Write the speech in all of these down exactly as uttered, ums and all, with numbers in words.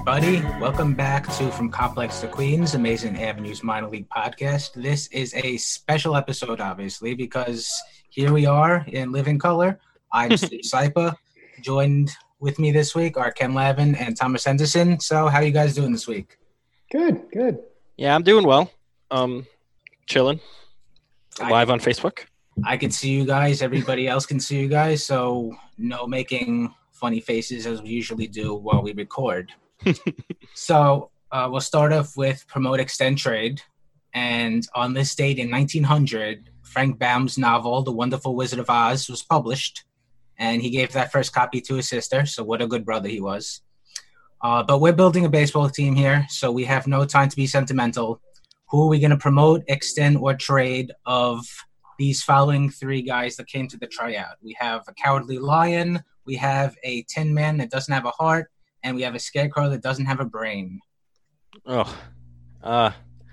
everybody. Welcome back to From Complex to Queens, Amazing Avenues Minor League Podcast. This is a special episode, obviously, because here we are in living color. I'm Steve Saipa. Joined with me this week are Ken Lavin and Thomas Henderson. So how are you guys doing this week? Good, good. Yeah, I'm doing well. Um, chilling. Live I, on Facebook. I can see you guys. Everybody else can see you guys. So no making funny faces as we usually do while we record. So uh, we'll start off with Promote Extend Trade. And on this date in nineteen hundred, Frank Baum's novel, The Wonderful Wizard of Oz, was published. And he gave that first copy to his sister. So what a good brother he was. Uh, but we're building a baseball team here, so we have no time to be sentimental. Who are we going to promote, extend, or trade of these following three guys that came to the tryout? We have a Cowardly Lion, we have a Tin Man that doesn't have a heart, and we have a Scarecrow that doesn't have a brain. Oh, uh,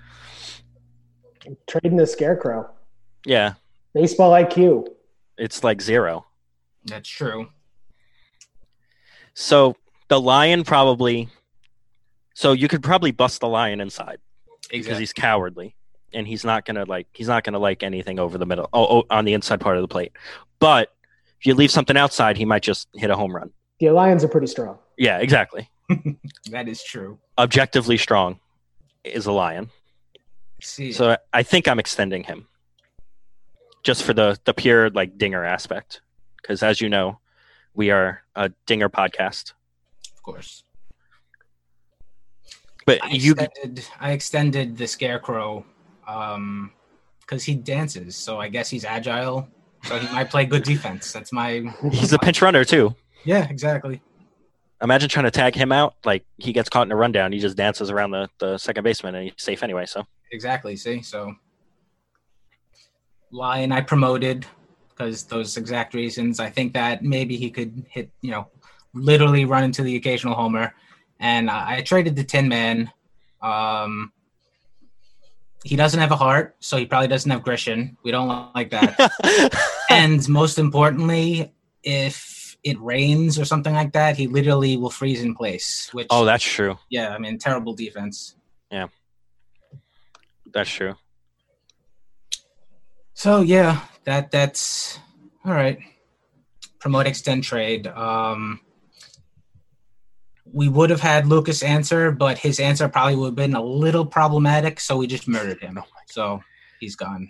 Trading the Scarecrow. yeah. Baseball I Q. It's like zero. That's true. So the lion probably. So you could probably bust the lion inside because Exactly. he's cowardly and he's not gonna like he's not gonna like anything over the middle. Oh, oh, on the inside part of the plate. But if you leave something outside, he might just hit a home run. The Lions are pretty strong. Yeah, exactly. That is true. Objectively strong is a lion. See, So I think I'm extending him just for the the pure like dinger aspect. Because as you know, we are a dinger podcast. of course. But I you, extended, I extended the Scarecrow um, because he dances, so I guess he's agile. So he might play good defense. That's my... he's a pinch runner too. Yeah, exactly. Imagine trying to tag him out. Like he gets caught in a rundown. He just dances around the, the second baseman and he's safe anyway. So Exactly, see? So Lion I promoted because those exact reasons. I think that maybe he could hit, you know, literally run into the occasional homer. And I, I traded the Tin Man. Um, he doesn't have a heart, so he probably doesn't have Grisham. We don't like that. And most importantly, if it rains or something like that, he literally will freeze in place. Which, oh, that's true. yeah, I mean, terrible defense. That's true. So yeah, that that's all right. Promote, extend, trade. Um, we would have had Lucas answer, but his answer probably would have been a little problematic, so we just murdered him. So he's gone.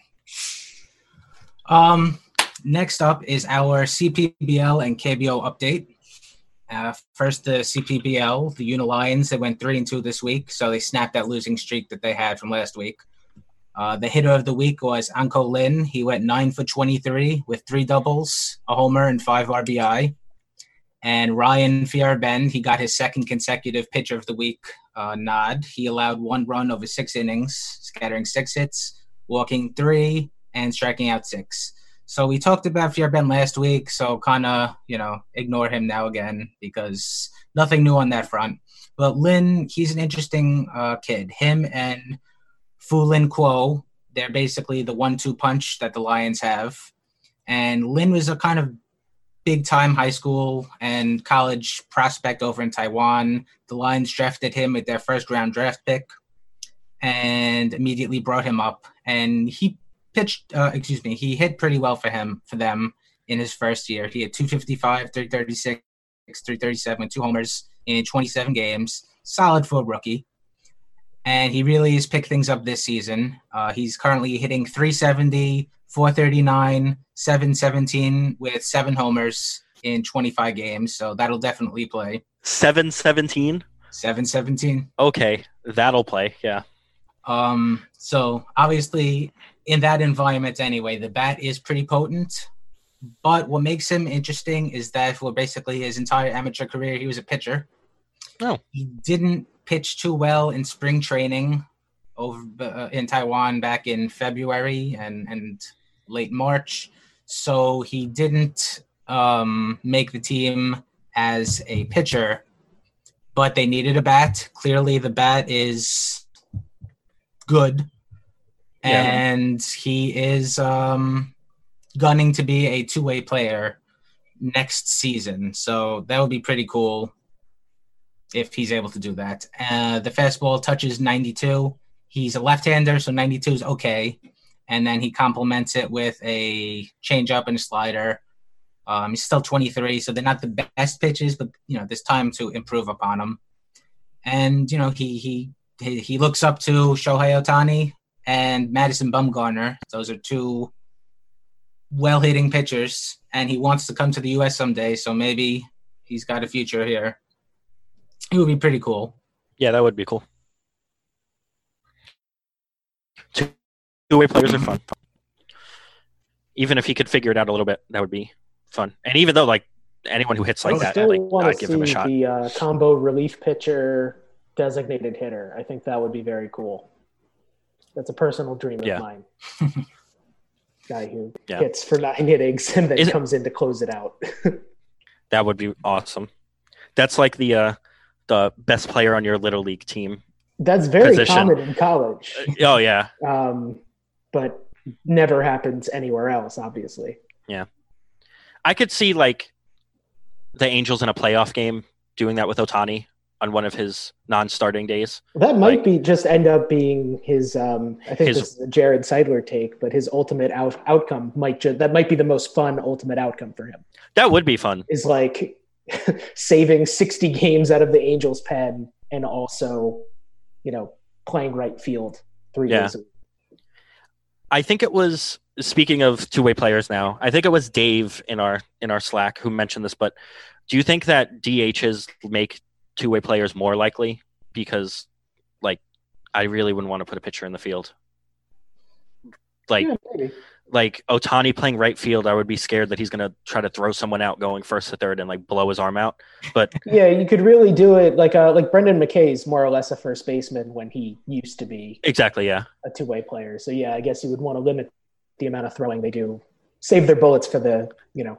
Um, next up is our C P B L and K B O update. Uh, first, the C P B L, the Unilions, they went three and two this week, so they snapped that losing streak that they had from last week. Uh, the hitter of the week was Anko Lin. He went nine for twenty-three with three doubles, a homer, and five R B I. And Ryan Fierben, he got his second consecutive pitcher of the week uh, nod. He allowed one run over six innings, scattering six hits, walking three, and striking out six. So we talked about Fierben last week, so kind of, you know, ignore him now again because nothing new on that front. But Lin, he's an interesting uh, kid. Him and Fu Lin Kuo, they're basically the one two punch that the Lions have. And Lin was a kind of big-time high school and college prospect over in Taiwan. The Lions drafted him with their first-round draft pick and immediately brought him up. And he pitched, uh, excuse me, he hit pretty well for him, for them in his first year. He had two fifty-five, three thirty-six, three thirty-seven, two homers in twenty-seven games. Solid for a rookie. And he really has picked things up this season. Uh, he's currently hitting three seventy, four thirty-nine, seven seventeen with seven homers in twenty-five games. So that'll definitely play. seven seventeen seven seventeen. Okay, that'll play. Yeah. Um, so obviously in that environment anyway, the bat is pretty potent. But what makes him interesting is that for basically his entire amateur career, he was a pitcher. Oh. He didn't pitch too well in spring training over uh, in Taiwan back in February and, and late March. So he didn't um, make the team as a pitcher, but they needed a bat. Clearly the bat is good. Yeah. And he is um, gunning to be a two-way player next season. So that would be pretty cool. if he's able to do that. Uh, the fastball touches ninety-two. He's a left-hander, so ninety-two is okay. And then he complements it with a changeup and a slider. Um, he's still twenty-three, so they're not the best pitches, but you know, there's time to improve upon them. And you know, he he he, he looks up to Shohei Ohtani and Madison Bumgarner. Those are two well-hitting pitchers, and he wants to come to the U S someday, so maybe he's got a future here. It would be pretty cool. Yeah, that would be cool. Two-way players are fun. Even if he could figure it out a little bit, that would be fun. And even though, like, anyone who hits like I that, still like, want I'd to give see him a shot. the uh, combo relief pitcher designated hitter. I think that would be very cool. That's a personal dream of Yeah. mine. Guy who Yeah. hits for nine innings and then Is it- comes in to close it out. That would be awesome. That's like the uh, the best player on your little league team. That's very Position. common in college, Oh yeah, um, but never happens anywhere else, obviously. I could see like the Angels in a playoff game doing that with Ohtani on one of his non-starting days. That might Like- be just end up being his. Um, I think His- this is a Jared Seidler take, but his ultimate out- outcome might ju- that might be the most fun ultimate outcome for him. That would be fun. Is like saving sixty games out of the Angels' pen and also, you know, playing right field three Yeah. days a week. I think it was, speaking of two-way players now, I think it was Dave in our in our Slack who mentioned this, but do you think that D Hs make two-way players more likely? Because, like, I really wouldn't want to put a pitcher in the field. Like, Yeah, maybe. like Ohtani playing right field, I would be scared that he's going to try to throw someone out going first to third and, like, blow his arm out. But, Yeah, you could really do it like uh, like Brendan McKay's more or less a first baseman when he used to be exactly, yeah. a two-way player. So yeah, I guess you would want to limit the amount of throwing they do, save their bullets for the, you know,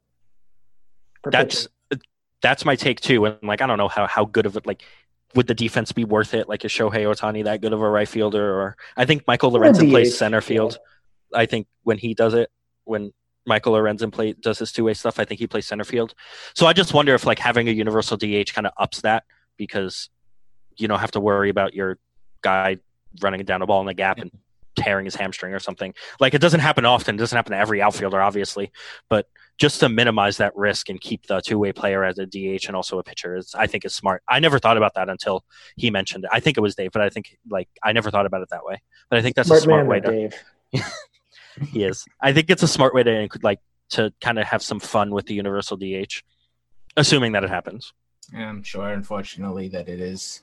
for That's pitching. that's my take, too. And, like, I don't know how, how good of it, like, would the defense be worth it? Like, is Shohei Ohtani that good of a right fielder? Or I think Michael Or a Lorenzen D H, plays center yeah. field. I think when he does it, when Michael Lorenzen play does his two-way stuff, I think he plays center field. So I just wonder if, like, having a universal D H kind of ups that, because you don't have to worry about your guy running down a ball in the gap and tearing his hamstring or something. Like, it doesn't happen often. It doesn't happen to every outfielder, obviously. But just to minimize that risk and keep the two-way player as a D H and also a pitcher, is, I think, is smart. I never thought about that until he mentioned it. I think it was Dave, but I think, like, I never thought about it that way. But I think that's Smart a smart man, way there, to. Dave. He is. I think it's a smart way to like to kind of have some fun with the universal D H, assuming that it happens. I'm sure, unfortunately, that it is.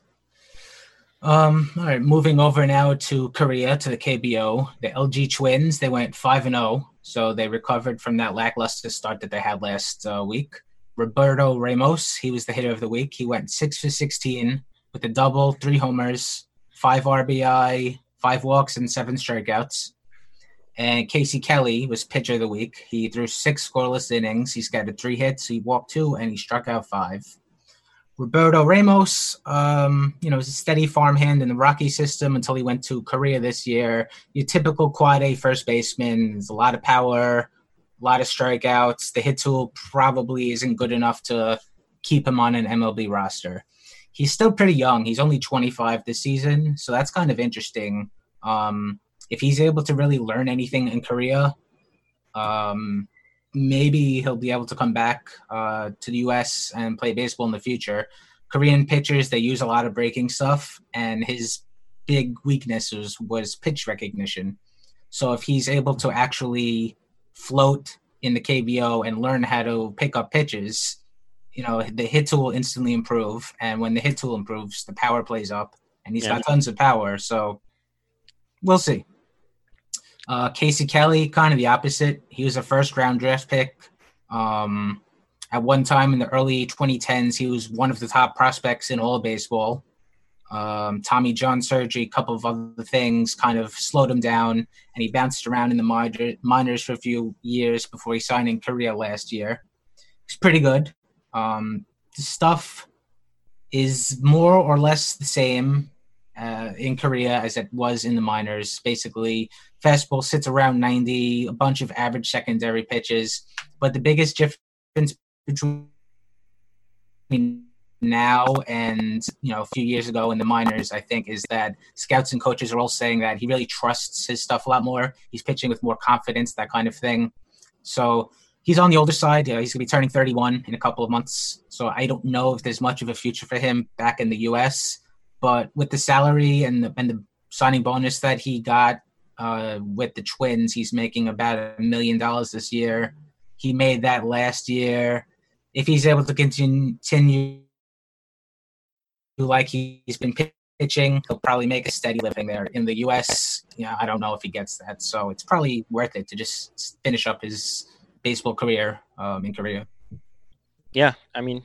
Um, all right, moving over now to Korea, to the K B O. The L G Twins, they went five and oh, so they recovered from that lackluster start that they had last uh, week. Roberto Ramos, he was the hitter of the week. He went six for sixteen with a double, three homers, five R B I, five walks, and seven strikeouts. And Casey Kelly was pitcher of the week. He threw six scoreless innings. He scattered three hits. He walked two, and he struck out five. Roberto Ramos, um, you know, was a steady farmhand in the Rocky system until he went to Korea this year. Your typical quad A first baseman. There's a lot of power, a lot of strikeouts. The hit tool probably isn't good enough to keep him on an M L B roster. He's still pretty young. He's only twenty-five this season, so that's kind of interesting. Um, if he's able to really learn anything in Korea, um, maybe he'll be able to come back uh, to the U S and play baseball in the future. Korean pitchers, they use a lot of breaking stuff, and his big weakness was, was pitch recognition. So if he's able to actually float in the K B O and learn how to pick up pitches, you know, the hit tool will instantly improve. And when the hit tool improves, the power plays up, and he's Yeah. got tons of power. So we'll see. Uh, Casey Kelly, kind of the opposite. He was a first-round draft pick. Um, at one time in the early twenty tens, he was one of the top prospects in all of baseball. Um, Tommy John surgery, a couple of other things kind of slowed him down, and he bounced around in the minor, minors for a few years before he signed in Korea last year. He's pretty good. Um, the stuff is more or less the same uh, in Korea as it was in the minors. Basically, fastball sits around ninety, a bunch of average secondary pitches. But the biggest difference between now and, you know, a few years ago in the minors, I think, is that scouts and coaches are all saying that he really trusts his stuff a lot more. He's pitching with more confidence, that kind of thing. So he's on the older side. You know, he's going to be turning thirty-one in a couple of months. So I don't know if there's much of a future for him back in the U S. But with the salary and the, and the signing bonus that he got uh, with the Twins, he's making about a million dollars this year. He made that last year. If he's able to continue like he's been pitching, he'll probably make a steady living there. In the U S, yeah, I don't know if he gets that. So it's probably worth it to just finish up his baseball career um, in Korea. Yeah, I mean,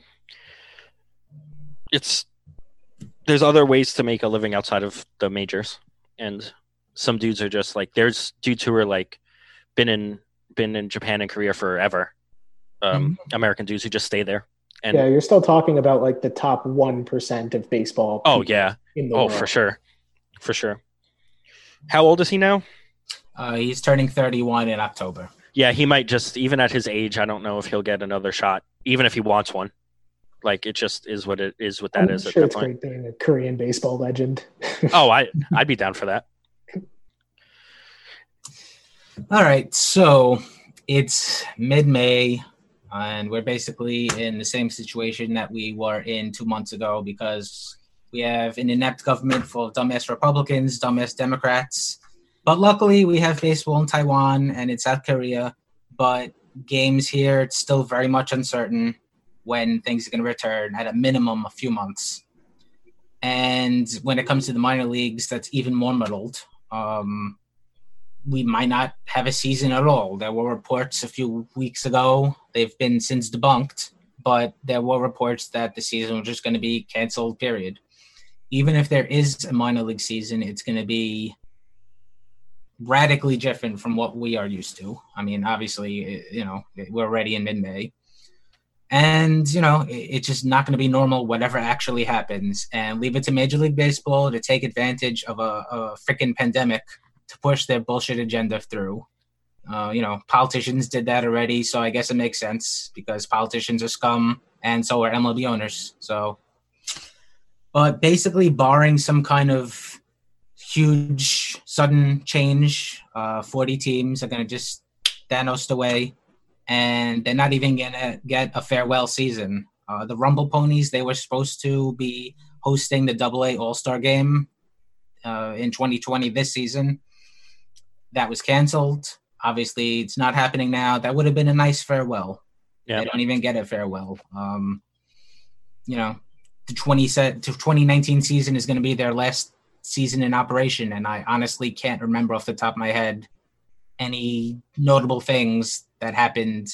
it's there's other ways to make a living outside of the majors, and some dudes are just like there's dudes who are like been in been in Japan and Korea forever. Um, mm-hmm. American dudes who just stay there. And yeah, you're still talking about like the top one percent of baseball. Oh yeah. In the oh, world. for sure, for sure. How old is he now? Uh, he's turning thirty-one in October. Yeah, he might just, even at his age, I don't know if he'll get another shot, even if he wants one. Like, it just is what it is. What that I'm is sure at that it's point. great being a Korean baseball legend. oh, I I'd be down for that. All right, so it's mid-May. And we're basically in the same situation that we were in two months ago because we have an inept government full of dumbass Republicans, dumbass Democrats. But luckily, we have baseball in Taiwan and in South Korea. But games here, it's still very much uncertain when things are going to return, at a minimum a few months. And when it comes to the minor leagues, that's even more muddled. Um, we might not have a season at all. There were reports a few weeks ago. They've been since debunked, but there were reports that the season was just going to be canceled, period. Even if there is a minor league season, it's going to be radically different from what we are used to. I mean, obviously, you know, we're already in mid-May. And, you know, it's just not going to be normal, whatever actually happens. And leave it to Major League Baseball to take advantage of a, a freaking pandemic to push their bullshit agenda through. Uh, you know, politicians did that already, so I guess it makes sense because politicians are scum and so are M L B owners. So, but basically, barring some kind of huge sudden change, uh, forty teams are going to just Thanos away, and they're not even going to get a farewell season. Uh, the Rumble Ponies, they were supposed to be hosting the Double A All-Star Game uh, in twenty twenty this season. That was canceled. Obviously, it's not happening now. That would have been a nice farewell. Yeah. They don't even get a farewell. Um, you know, the twenty set to twenty nineteen season is going to be their last season in operation, and I honestly can't remember off the top of my head any notable things that happened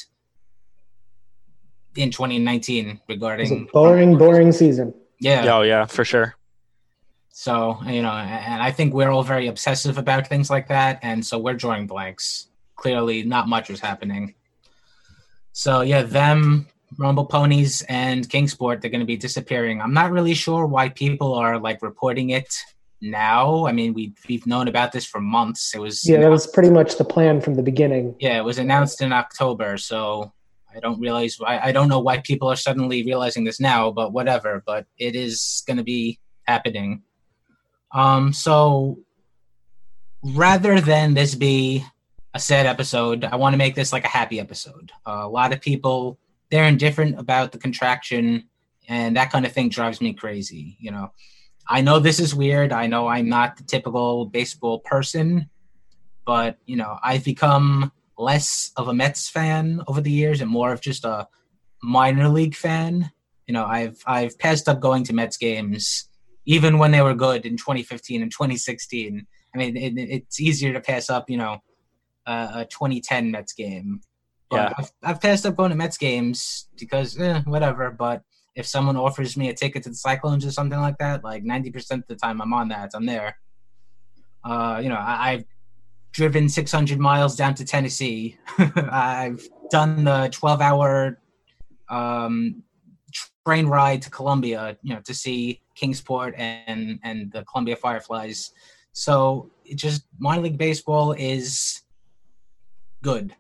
in twenty nineteen regarding. It was a boring, boring season. Yeah. Oh yeah, for sure. So, you know, and I think we're all very obsessive about things like that. And so we're drawing blanks. Clearly not much was happening. So, yeah, them, Rumble Ponies, and Kingsport, they're going to be disappearing. I'm not really sure why people are, like, reporting it now. I mean, we, we've known about this for months. It was Yeah, that was pretty much the plan from the beginning. Yeah, it was announced in October. So I don't realize why. I don't know why people are suddenly realizing this now, but whatever. But it is going to be happening. Um, so rather than this be a sad episode, I want to make this like a happy episode. Uh, a lot of people, they're indifferent about the contraction, and that kind of thing drives me crazy. You know, I know this is weird. I know I'm not the typical baseball person, but, you know, I've become less of a Mets fan over the years and more of just a minor league fan. You know, I've, I've passed up going to Mets games even when they were good in twenty fifteen and twenty sixteen. I mean, it, it's easier to pass up, you know, uh, a twenty ten Mets game. But yeah. I've, I've passed up going to Mets games because, eh, whatever. But if someone offers me a ticket to the Cyclones or something like that, like ninety percent of the time I'm on that. I'm there. Uh, you know, I, I've driven six hundred miles down to Tennessee. I've done the twelve-hour um, train ride to Columbia, you know, to see Kingsport and and the Columbia Fireflies. So it just minor league baseball is good.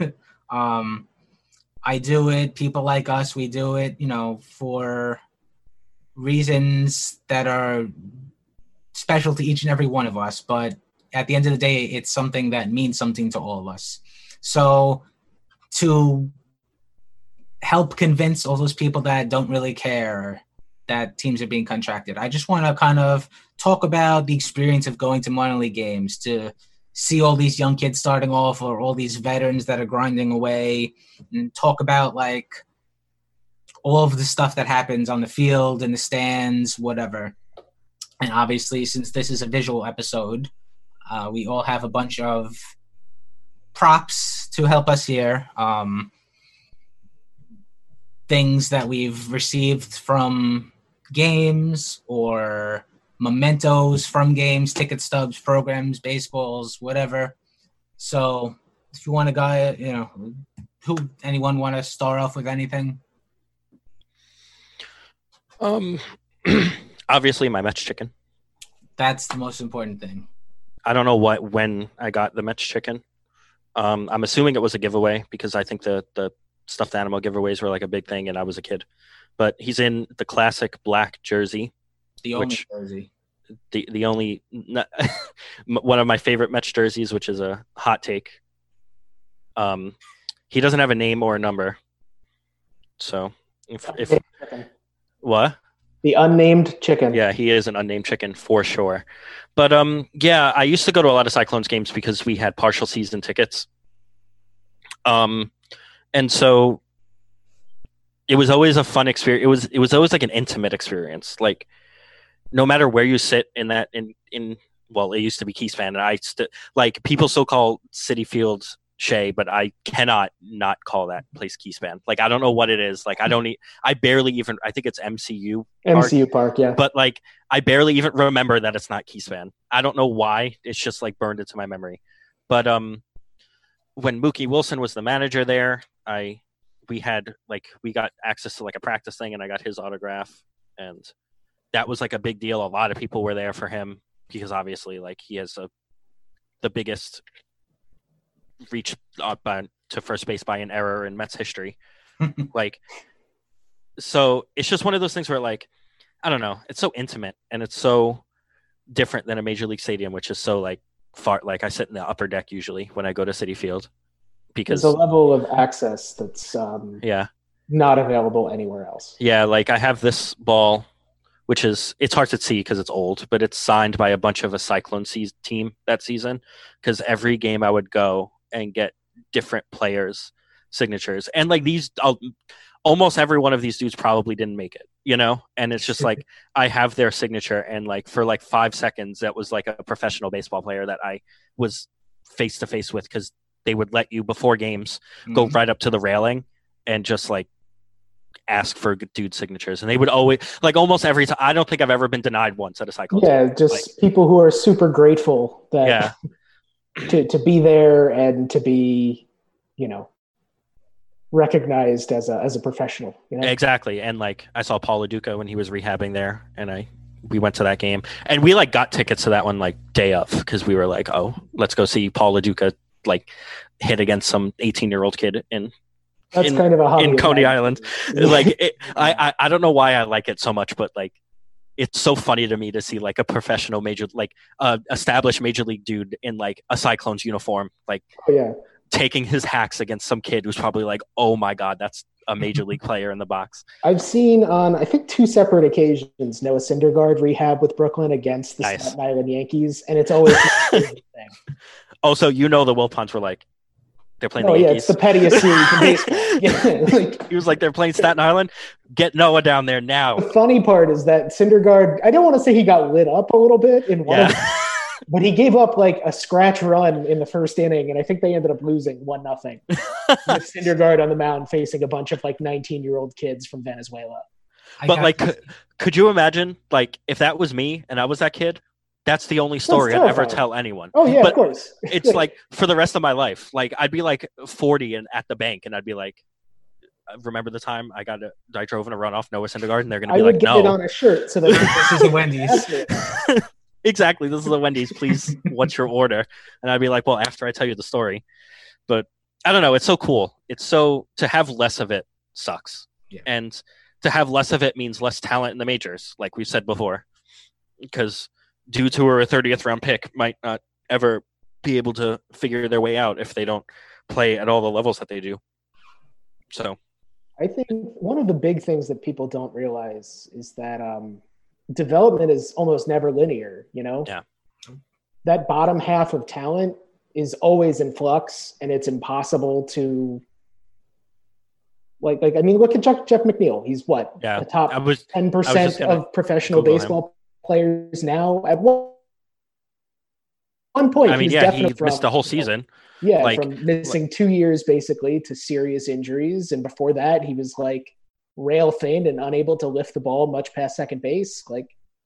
um, I do it. People like us, we do it, you know, for reasons that are special to each and every one of us, but at the end of the day, it's something that means something to all of us. So to help convince all those people that don't really care that teams are being contracted, I just want to kind of talk about the experience of going to minor league games, to see all these young kids starting off or all these veterans that are grinding away, and talk about like all of the stuff that happens on the field, in the stands, whatever. And obviously, since this is a visual episode, uh, we all have a bunch of props to help us here. Um, things that we've received from games or mementos from games, ticket stubs, programs, baseballs, whatever. So if you want a guy, you know, who anyone want to start off with anything? Um, obviously my Mets chicken. That's the most important thing. I don't know what when I got the Mets chicken. Um, I'm assuming it was a giveaway because I think the the stuffed animal giveaways were like a big thing, and I was a kid. But he's in the classic black jersey. The only which, jersey. The the only one of my favorite Mets jerseys, which is a hot take. Um, he doesn't have a name or a number. So if if what? The unnamed chicken. Yeah, he is an unnamed chicken for sure. But um, yeah, I used to go to a lot of Cyclones games because we had partial season tickets. Um, and so it was always a fun experience. It was it was always like an intimate experience. Like no matter where you sit in that in in well, it used to be Keys Fan, and I st- like people still call Citi Field Shea, but I cannot not call that place Keys Fan. Like I don't know what it is. Like I don't e- I barely even I think it's M C U Park, M C U Park, yeah. But like I barely even remember that it's not Keys Fan. I don't know why. It's just like burned into my memory. But um when Mookie Wilson was the manager there, I we had like we got access to like a practice thing, and I got his autograph, and that was like a big deal. A lot of people were there for him because obviously like he has a the biggest reach up by, to first base by an error in Mets history. Like, so it's just one of those things where like, I don't know, it's so intimate and it's so different than a major league stadium, which is so like far, like I sit in the upper deck usually when I go to Citi Field because there's a level of access that's um, yeah, not available anywhere else. Yeah. Like I have this ball, which is, it's hard to see because it's old, but it's signed by a bunch of a Cyclone se- team that season. Because every game I would go and get different players' signatures. And like these, I'll, almost every one of these dudes probably didn't make it, you know? And it's just like, I have their signature. And like for like five seconds, that was like a professional baseball player that I was face to face with because they would let you before games mm-hmm. go right up to the railing and just like, ask for dude signatures, and they would always like almost every time. I don't think I've ever been denied once at a Cyclone. Yeah, game. Just like, people who are super grateful that yeah. to to be there and to be, you know, recognized as a as a professional. You know? Exactly, and like I saw Paul LaDuca when he was rehabbing there, and I we went to that game, and we like got tickets to that one like day of because we were like, oh, let's go see Paul LaDuca like hit against some eighteen year old kid in. That's in, kind of a hobby in Coney Island. Like it, I, I, I don't know why I like it so much, but like it's so funny to me to see like a professional major, like uh, established major league dude in like a Cyclones uniform, like oh, yeah. taking his hacks against some kid who's probably like, oh my god, that's a major league player in the box. I've seen on I think two separate occasions Noah Syndergaard rehab with Brooklyn against the nice. Staten Island Yankees, and it's always the same thing. Also, you know the Wilpons were like. They're playing oh, the yeah, Yankees. it's the pettiest series in baseball. Yeah, like, he was like, they're playing Staten Island. Get Noah down there now. The funny part is that Syndergaard, I don't want to say he got lit up a little bit in one yeah. of them, but he gave up like a scratch run in the first inning, and I think they ended up losing one nothing. With Syndergaard on the mound facing a bunch of like nineteen-year-old kids from Venezuela. But like, could, could you imagine, like, if that was me and I was that kid? That's the only story I'd ever tell anyone. Oh, yeah, but of course. It's like for the rest of my life. Like I'd be like forty and at the bank, and I'd be like, remember the time I got a, I drove in a runoff Noah Syndergaard, and they're going to be I would like, get no. it on a shirt so that this is the Wendy's. Exactly. This is the Wendy's. Please, what's your order? And I'd be like, well, after I tell you the story. But I don't know. It's so cool. It's so to have less of it sucks. Yeah. And to have less of it means less talent in the majors, like we've said before, because dudes who are a thirtieth round pick might not ever be able to figure their way out if they don't play at all the levels that they do. So I think one of the big things that people don't realize is that um, development is almost never linear, you know? Yeah. That bottom half of talent is always in flux, and it's impossible to like, like I mean, look at Jeff, Jeff McNeil. He's what? Yeah. The top I was, ten percent of professional Google baseball him. players now. At one, one point, I mean, he's yeah, he definitely missed from, the whole season. Yeah, like, from missing like, two years basically to serious injuries. And before that, he was like rail thinned and unable to lift the ball much past second base. Like,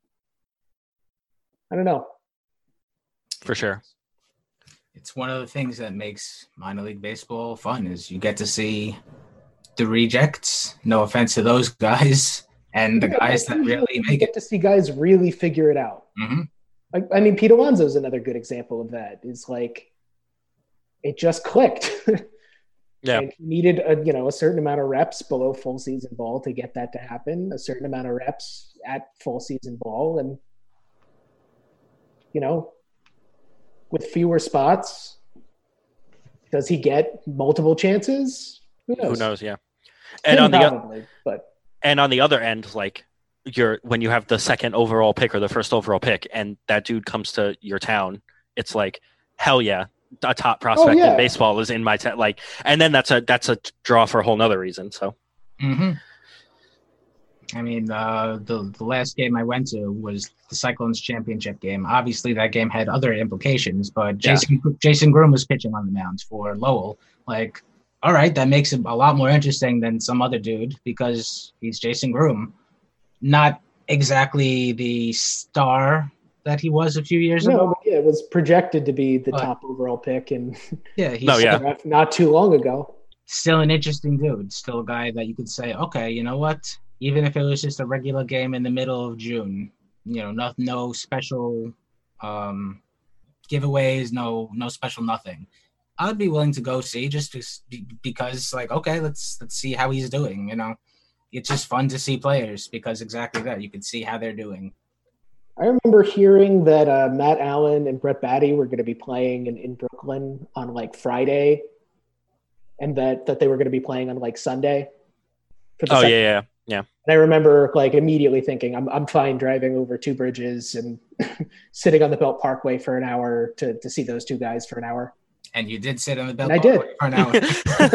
I don't know. For sure. It's one of the things that makes minor league baseball fun is you get to see the rejects, no offense to those guys, and the yeah, guys that really make you get it. to see guys really figure it out. Mm-hmm. Like, I mean, Pete Alonso is another good example of that. Is like, it just clicked. Yeah. And he needed a, you know, a certain amount of reps below full season ball to get that to happen, a certain amount of reps at full season ball. And, you know, with fewer spots, does he get multiple chances? Who knows? Who knows? Yeah. And Him on the probably, but and on the other end, like you're when you have the second overall pick or the first overall pick, and that dude comes to your town, it's like hell yeah, a top prospect oh, yeah. in baseball is in my town. Like, and then that's a that's a draw for a whole nother reason. So. Mm-hmm. I mean, uh, the the last game I went to was the Cyclones championship game. Obviously, that game had other implications, but Jason yeah. Jason Groom was pitching on the mound for Lowell. Like, all right, that makes it a lot more interesting than some other dude because he's Jason Groom, not exactly the star that he was a few years no, ago. But yeah, it was projected to be the but, top overall pick, and yeah, he's no, yeah. not too long ago. Still an interesting dude. Still a guy that you could say, okay, you know what? Even if it was just a regular game in the middle of June, you know, no, no special um, giveaways, no no special nothing. I'd be willing to go see just to, because, like, okay, let's let's see how he's doing. You know, it's just fun to see players because exactly that you can see how they're doing. I remember hearing that uh, Matt Allen and Brett Batty were going to be playing in, in Brooklyn on like Friday, and that that they were going to be playing on like Sunday. For the oh second. yeah, yeah. Yeah. And I remember like immediately thinking, I'm I'm fine driving over two bridges and sitting on the Belt Parkway for an hour to, to see those two guys for an hour. And you did sit on the Belt and Parkway I did.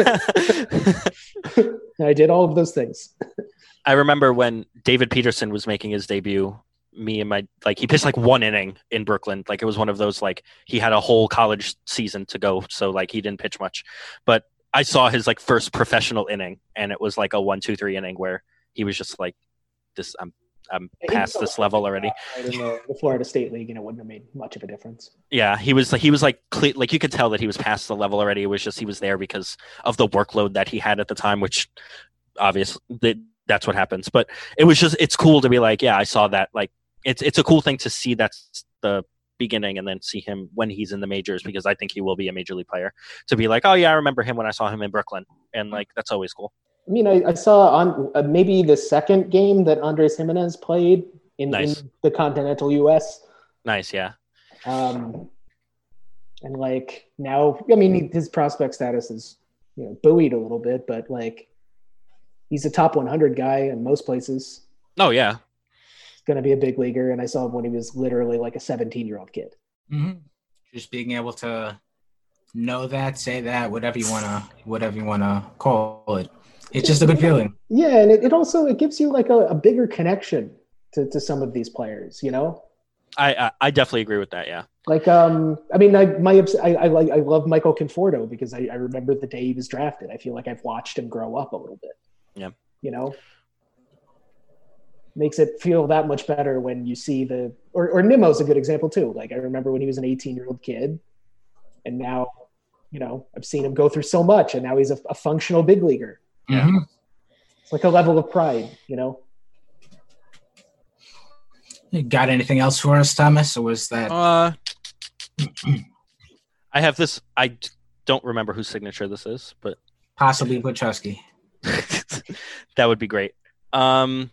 for an hour. I did all of those things. I remember when David Peterson was making his debut, me and my, like he pitched like one inning in Brooklyn. Like it was one of those, like he had a whole college season to go. So like he didn't pitch much, but I saw his like first professional inning and it was like a one, two, three inning where he was just like, "This, I'm, I'm past this level already." In the, the Florida State League, and it wouldn't have made much of a difference. Yeah, he was like, he was like, cle- like you could tell that he was past the level already. It was just he was there because of the workload that he had at the time, which obviously that, that's what happens. But it was just, it's cool to be like, yeah, I saw that. Like, it's it's a cool thing to see. That's the beginning, and then see him when he's in the majors, because I think he will be a major league player. To be like, oh yeah, I remember him when I saw him in Brooklyn, and like that's always cool. I mean, I, I saw on uh, maybe the second game that Andres Jimenez played in, nice. in the continental U S. Nice, yeah. Um, and like now, I mean, his prospect status is, you know, buoyed a little bit, but like he's a top one hundred guy in most places. Oh yeah, he's going to be a big leaguer, and I saw him when he was literally like a seventeen-year-old kid. Mm-hmm. Just being able to know that, say that, whatever you wanna, whatever you wanna call it. It's just a good feeling. Yeah, and it, it also it gives you like a, a bigger connection to, to some of these players, you know? I, I I definitely agree with that, yeah. Like, um, I mean, I my I I like I love Michael Conforto because I, I remember the day he was drafted. I feel like I've watched him grow up a little bit. Yeah. You know? Makes it feel that much better when you see the or or Nimmo's a good example too. Like I remember when he was an eighteen-year-old kid, and now, you know, I've seen him go through so much, and now he's a, a functional big leaguer. Yeah. Mm-hmm. It's like a level of pride, you know? You got anything else for us, Thomas? Or was that? Uh, I have this. I don't remember whose signature this is, but possibly Buchowski. That would be great. Um,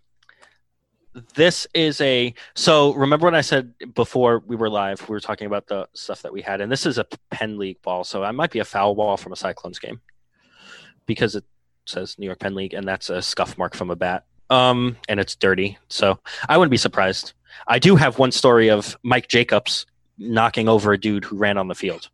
this is a so remember when I said before we were live, we were talking about the stuff that we had, and this is a Penn League ball, so I might be a foul ball from a Cyclones game because it says New York Penn League, and that's a scuff mark from a bat. Um, and it's dirty, so I wouldn't be surprised. I do have one story of Mike Jacobs knocking over a dude who ran on the field.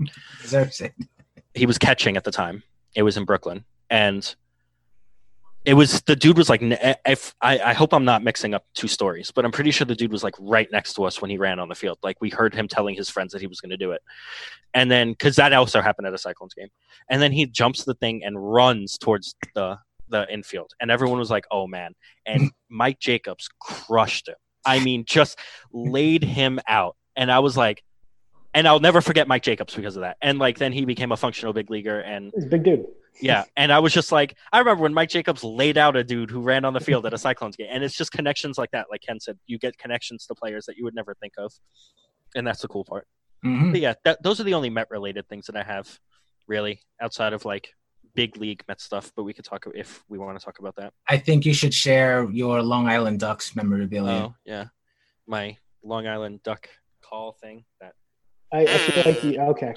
He was catching at the time. It was in Brooklyn, and it was the dude was like, if I, I hope I'm not mixing up two stories, but I'm pretty sure the dude was like right next to us when he ran on the field. Like we heard him telling his friends that he was going to do it. And then, cause that also happened at a Cyclones game. And then he jumps the thing and runs towards the, the infield. And everyone was like, oh man. And Mike Jacobs crushed him. I mean, just laid him out. And I was like, and I'll never forget Mike Jacobs because of that. And like, then he became a functional big leaguer and he's a big dude. Yeah, and I was just like, I remember when Mike Jacobs laid out a dude who ran on the field at a Cyclones game, and it's just connections like that. Like Ken said, you get connections to players that you would never think of, and that's the cool part. Mm-hmm. But yeah, that, those are the only Met-related things that I have, really, outside of like big league Met stuff. But we could talk if we want to talk about that. I think you should share your Long Island Ducks memorabilia. Oh yeah, my Long Island Duck call thing. That I, I feel like you okay.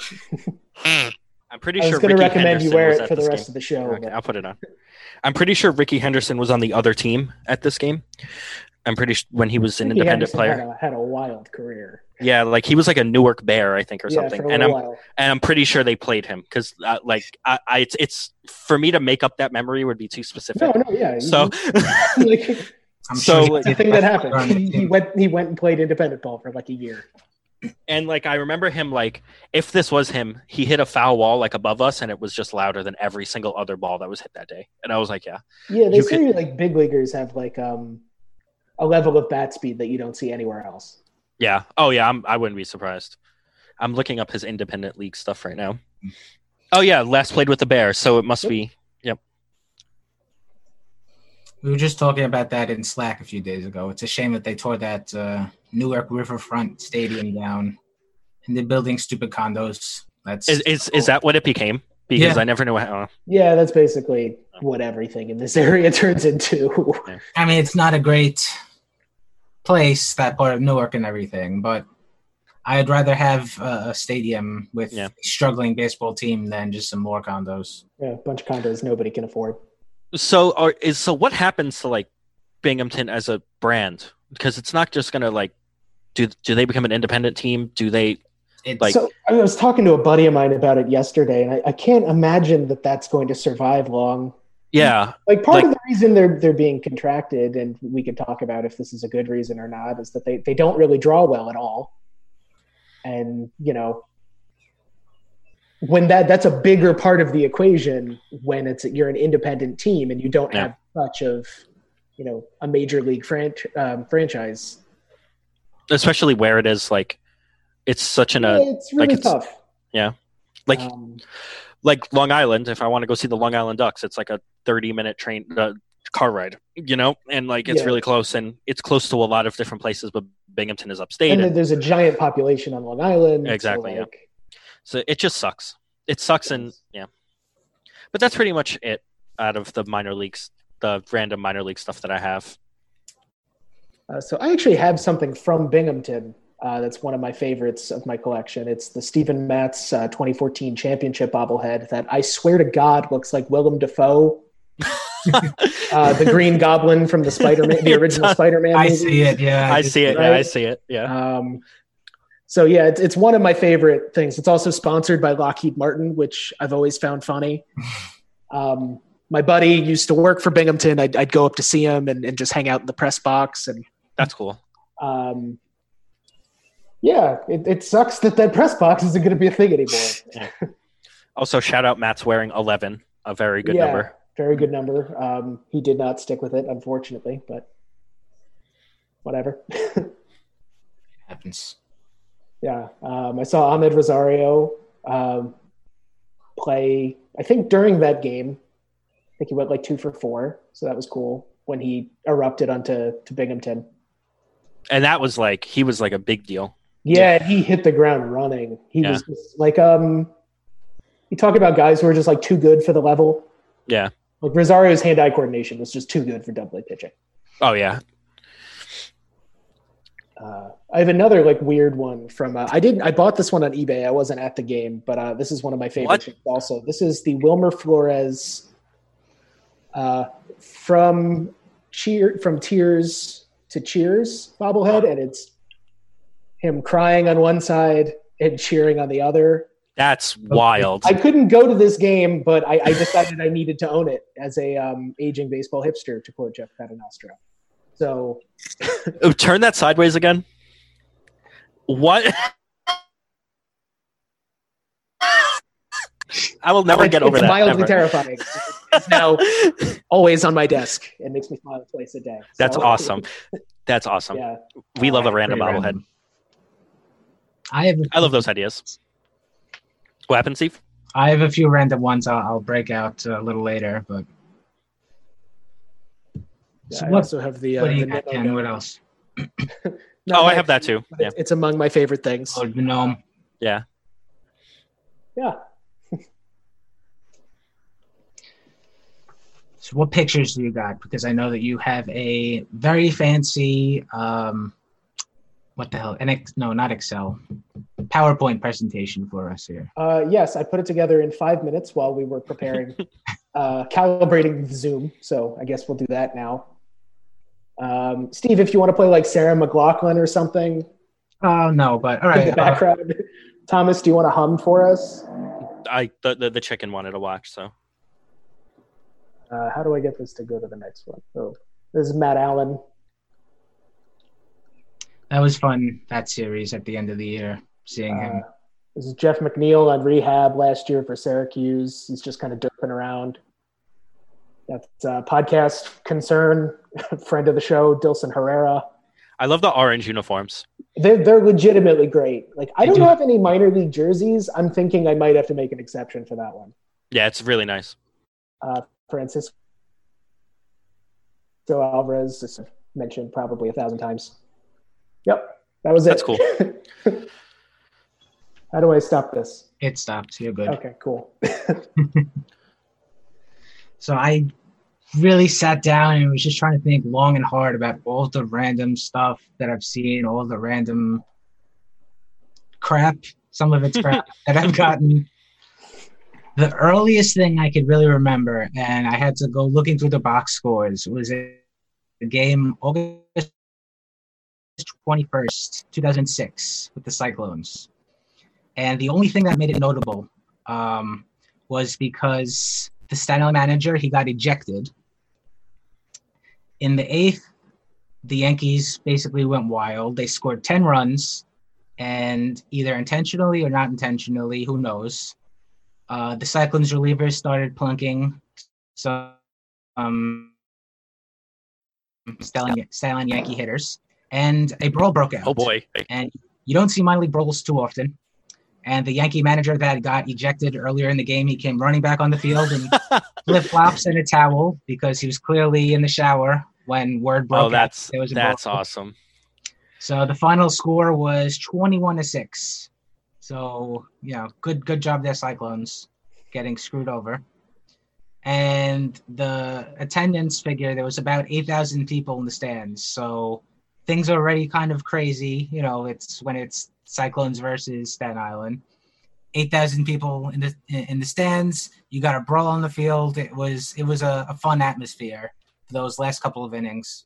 I'm pretty I was sure going to Ricky recommend Henderson you wear was it at for the this rest game. of the show. Okay, but... I'll put it on. I'm pretty sure Ricky Henderson was on the other team at this game. I'm pretty sure when he was an Ricky independent Henderson player. Had a, had a wild career. Yeah, like he was like a Newark Bear, I think, or yeah, something. For a and I'm while. and I'm pretty sure they played him because, uh, like, I, I it's, it's for me to make up that memory would be too specific. No, no, yeah. So, like, I'm so sure that's the thing that happened. He, he went, he went and played independent ball for like a year. And like I remember him, like if this was him, he hit a foul wall like above us, and it was just louder than every single other ball that was hit that day. And I was like, yeah, yeah. They you say could... like big leaguers have like um a level of bat speed that you don't see anywhere else. Yeah. Oh yeah. I'm, I wouldn't be surprised. I'm looking up his independent league stuff right now. Oh yeah, last played with the Bears, so it must yep. be. Yep. We were just talking about that in Slack a few days ago. It's a shame that they tore that uh, Newark Riverfront Stadium down and they're building stupid condos. That's is is, cool. is that what it became? Because yeah. I never knew how. Yeah, that's basically what everything in this area turns into. I mean, it's not a great place, that part of Newark and everything, but I'd rather have uh, a stadium with yeah. a struggling baseball team than just some more condos. Yeah, a bunch of condos nobody can afford. So, are, is so what happens to like Binghamton as a brand? Because it's not just gonna like do do they become an independent team? Do they it's, like? So I was talking to a buddy of mine about it yesterday, and I, I can't imagine that that's going to survive long. Yeah, like part like, of the reason they're they're being contracted, and we could talk about if this is a good reason or not, is that they they don't really draw well at all, and you know. When that that's a bigger part of the equation when it's you're an independent team and you don't yeah. have much of, you know, a major league fran- um, franchise, especially where it is like it's such an yeah, uh, it's really like it's, tough. Yeah, like um, like Long Island. If I want to go see the Long Island Ducks, it's like a thirty minute train uh, car ride, you know, and like it's yeah. really close and it's close to a lot of different places. But Binghamton is upstate, and, and then there's a giant population on Long Island. Exactly. So, yeah. like, So it just sucks. It sucks, and yeah. But that's pretty much it out of the minor leagues, the random minor league stuff that I have. Uh, so I actually have something from Binghamton uh, that's one of my favorites of my collection. It's the Stephen Matz uh, twenty fourteen championship bobblehead that I swear to God looks like Willem Dafoe, uh, the Green Goblin from the Spider-Man, the original Spider-Man I movie. see it, yeah. I see it, right? yeah, I see it, yeah. Um, So yeah, it's it's one of my favorite things. It's also sponsored by Lockheed Martin, which I've always found funny. Um, my buddy used to work for Binghamton. I'd, I'd go up to see him and, and just hang out in the press box. And that's cool. Um, yeah, it, it sucks that that press box isn't going to be a thing anymore. Yeah. Also, shout out Matt's wearing eleven, a very good yeah, number. Very good number. Um, he did not stick with it, unfortunately, but whatever. Happens. Yeah, um, I saw Ahmed Rosario um, play, I think during that game, I think he went like two for four. So that was cool when he erupted onto to Binghamton. And that was like, he was like a big deal. Yeah, yeah. He hit the ground running. He yeah. was just like, um, you talk about guys who are just like too good for the level. Yeah. Like Rosario's hand-eye coordination was just too good for double A pitching. Oh yeah. Uh, I have another like weird one from. Uh, I didn't. I bought this one on eBay. I wasn't at the game, but uh, this is one of my favorites. Also, this is the Wilmer Flores uh, from cheer from Tears to Cheers bobblehead, and it's him crying on one side and cheering on the other. That's wild. I couldn't go to this game, but I, I decided I needed to own it as a um, aging baseball hipster, to quote Jeff Paternostro. So, oh, turn that sideways again. What? I will never it's, get over it's that. It's mildly ever. terrifying. It's now always on my desk. It makes me smile twice a day. So. That's awesome. That's awesome. Yeah. We love uh, a random bobblehead. Random. I have. I love those ideas. What happened, Steve? I have a few random ones. I'll, I'll break out a little later, but. Yeah, So I what, also have the. Uh, what do you the got, Ken? What else? Oh, I have that too. Yeah. It's among my favorite things. Oh, the gnome. Yeah. Yeah. So what pictures do you got? Because I know that you have a very fancy, um, what the hell? An Ex- no, not Excel, PowerPoint presentation for us here. Uh, yes, I put it together in five minutes while we were preparing, uh, calibrating Zoom. So I guess we'll do that now. Um, Steve, if you want to play like Sarah McLachlan or something. Oh, no, but all In right. the background. Uh, Thomas, do you want to hum for us? I the, the, the chicken wanted to watch, so. Uh, how do I get this to go to the next one? Oh, this is Matt Allen. That was fun, that series at the end of the year, seeing him. Uh, this is Jeff McNeil on rehab last year for Syracuse. He's just kind of derping around. That's uh, podcast concern, friend of the show, Dilson Herrera. I love the orange uniforms. They're, they're legitimately great. Like, I They don't do. have any minor league jerseys. I'm thinking I might have to make an exception for that one. Yeah, it's really nice. Uh, Francisco Alvarez, as I've mentioned probably a thousand times. Yep, that was it. That's cool. How do I stop this? It stopped. You're good. Okay, cool. So I really sat down and was just trying to think long and hard about all the random stuff that I've seen, all the random crap, some of it's crap that I've gotten. The earliest thing I could really remember, and I had to go looking through the box scores, was a game August twenty-first, two thousand six with the Cyclones. And the only thing that made it notable um, was because the Staten Island manager, he got ejected. In the eighth, the Yankees basically went wild. They scored ten runs, and either intentionally or not intentionally, who knows, uh, the Cyclones relievers started plunking some um, Staten Island Yankee hitters, and a brawl broke out. Oh, boy. And you don't see minor league brawls too often. And the Yankee manager that got ejected earlier in the game, he came running back on the field in flip-flops and a towel because he was clearly in the shower when word broke Oh, that's out. There was a that's brawl. awesome. So the final score was twenty-one to six. So, you know, good good job there, Cyclones, getting screwed over. And the attendance figure, there was about eight thousand people in the stands. So things are already kind of crazy. You know, it's when it's Cyclones versus Staten Island. eight thousand people in the in the stands. You got a brawl on the field. It was it was a, a fun atmosphere for those last couple of innings.